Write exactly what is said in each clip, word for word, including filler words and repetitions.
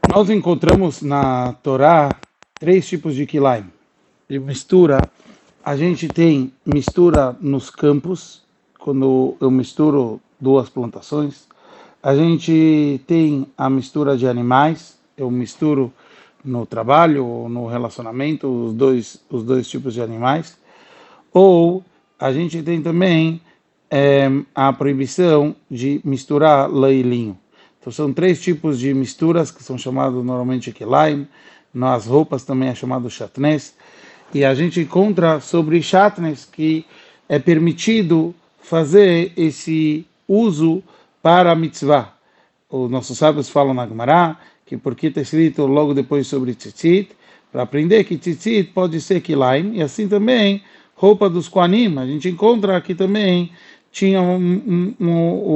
Nós encontramos na Torá três tipos de kilaim. De mistura, a gente tem mistura nos campos, quando eu misturo duas plantações. A gente tem a mistura de animais, eu misturo no trabalho ou no relacionamento os dois, os dois tipos de animais. Ou a gente tem também é, a proibição de misturar lã e linho. Então são três tipos de misturas que são chamados normalmente kilaim. Nas roupas também é chamado shatnez. E a gente encontra sobre shatnez que é permitido fazer esse uso para a mitzvah. Os nossos sábios falam na Gemara que porque está escrito logo depois sobre tzitzit, para aprender que tzitzit pode ser kilaim, e assim também roupa dos Kohanim. A gente encontra aqui também tinha um, um, um,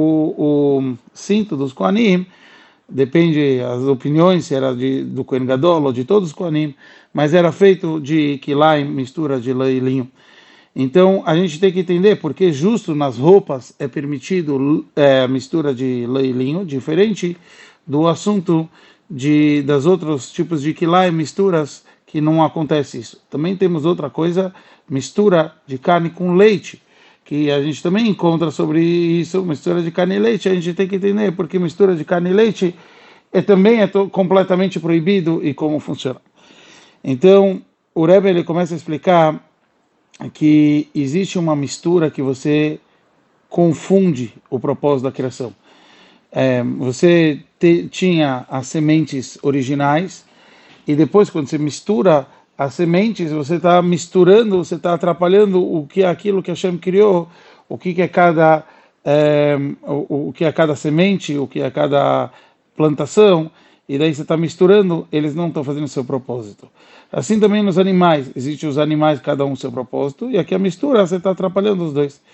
o, o cinto dos Kohanim, depende das opiniões, se era de, do Kohen Gadol ou de todos os Kohanim, mas era feito de kilaim, mistura de lã e linho. Então a gente tem que entender porque justo nas roupas é permitido é, mistura de lã e linho, diferente do assunto de das outros tipos de kilaim, misturas que não acontece isso. Também temos outra coisa, mistura de carne com leite, que a gente também encontra sobre isso, mistura de carne e leite. A gente tem que entender porque mistura de carne e leite é, também é completamente proibido e como funciona. Então, o Rebbe ele começa a explicar que existe uma mistura que você confunde o propósito da criação. É, você te, tinha as sementes originais e depois quando você mistura as sementes, você está misturando, você está atrapalhando o que é aquilo que Hashem criou, o que é cada, é, o, o que é cada semente, o que é cada plantação, e daí você está misturando, eles não estão fazendo o seu propósito. Assim também nos animais, existem os animais, cada um o seu propósito, e aqui a mistura, você está atrapalhando os dois.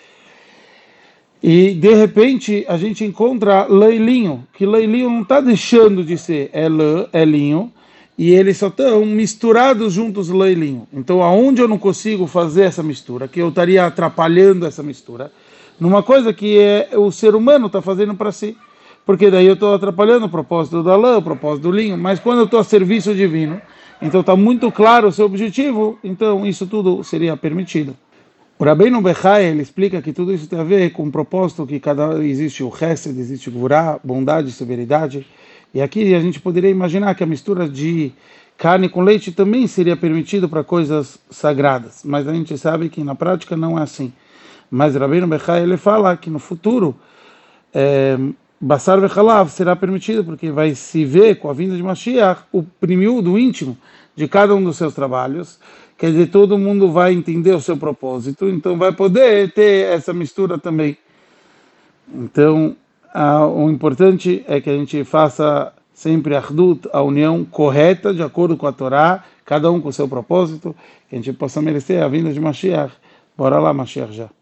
E de repente a gente encontra lã e linho, que lã e linho não está deixando de ser, é lã, é linho, e eles só estão misturados juntos lã e linho. Então aonde eu não consigo fazer essa mistura, que eu estaria atrapalhando essa mistura, numa coisa que é, o ser humano está fazendo para si, porque daí eu estou atrapalhando o propósito da lã, o propósito do linho, mas quando eu estou a serviço divino, então está muito claro o seu objetivo, então isso tudo seria permitido. O Rabbeinu Bechai, ele explica que tudo isso tem a ver com o propósito que cada existe o Hesed, existe o Gvurá, bondade, severidade. E aqui a gente poderia imaginar que a mistura de carne com leite também seria permitido para coisas sagradas, mas a gente sabe que na prática não é assim. Mas o Rabbeinu Bechai, ele fala que no futuro é, Basar vechalav será permitido porque vai se ver com a vinda de Mashiach o primiúdo íntimo de cada um dos seus trabalhos. Quer dizer, todo mundo vai entender o seu propósito, então vai poder ter essa mistura também. Então, a, o importante é que a gente faça sempre a Achdut, a união correta, de acordo com a Torá, cada um com o seu propósito, que a gente possa merecer a vinda de Mashiach. Bora lá, Mashiach já.